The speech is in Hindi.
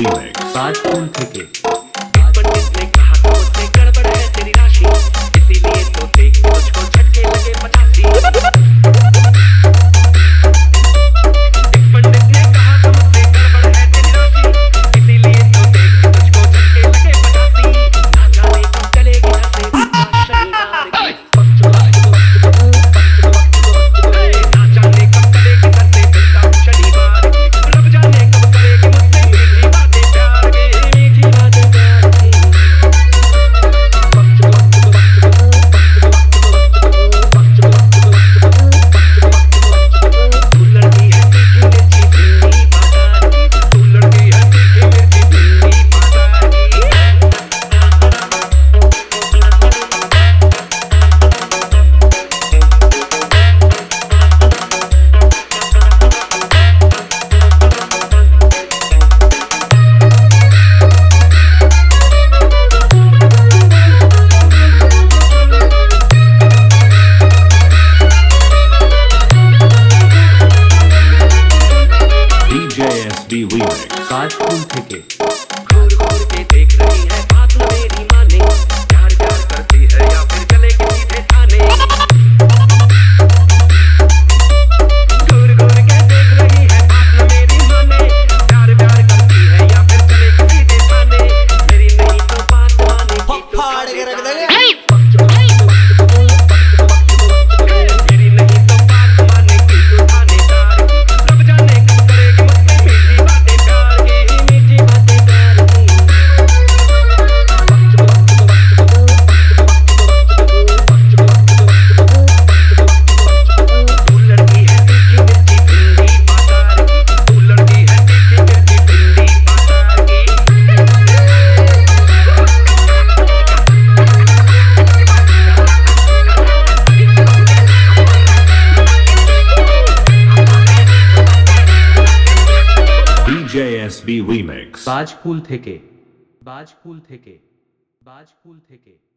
Remix ताजपुर থেকে पंडित ने कहा था मुझसे गड़बड़ है तेरी राशि, इसीलिए तो देख तुझको झटके लगे 85। पंडित ने कहा था मुझसे गड़बड़ है तेरी राशि, इसीलिए तो देख तुझको झटके लगे 85। ना जाने कब चलेगी घर से शनिवार की, ना जाने कब चलेगी घर से शनिवार की, रब जाने कब करेगी मुझसे मीठी बातें प्यार की, मीठी बातें प्यार की। तू लड़की है तीखी मिर्ची भिंडी बाजार की, तू लड़की है तीखी मिर्ची भिंडी बाजार की। DJ SB Remix ताजपुर থেকে घूर घूर के देख रही है बात न मेरी माने, प्यार प्यार करती है या फिर चलेगी सीधे थाने। घूर घूर के देख रही है बात न मेरी माने, प्यार प्यार करती है या फिर चलेगी सीधे थाने। मेरी नहीं तो बात मानेगी तो फाड़ के रख देंगे। मेरी नहीं तो बात मानेगी तो थानेदार की, रब जाने कब करेगी मुझसे मीठी बातें प्यार की, मीठी बातें प्यार की। तू लड़की है तीखी मिर्ची भिंडी बाजार की, तू लड़की है तीखी मिर्ची भिंडी बाजार की। DJ SB Remix বাজকুল থেকে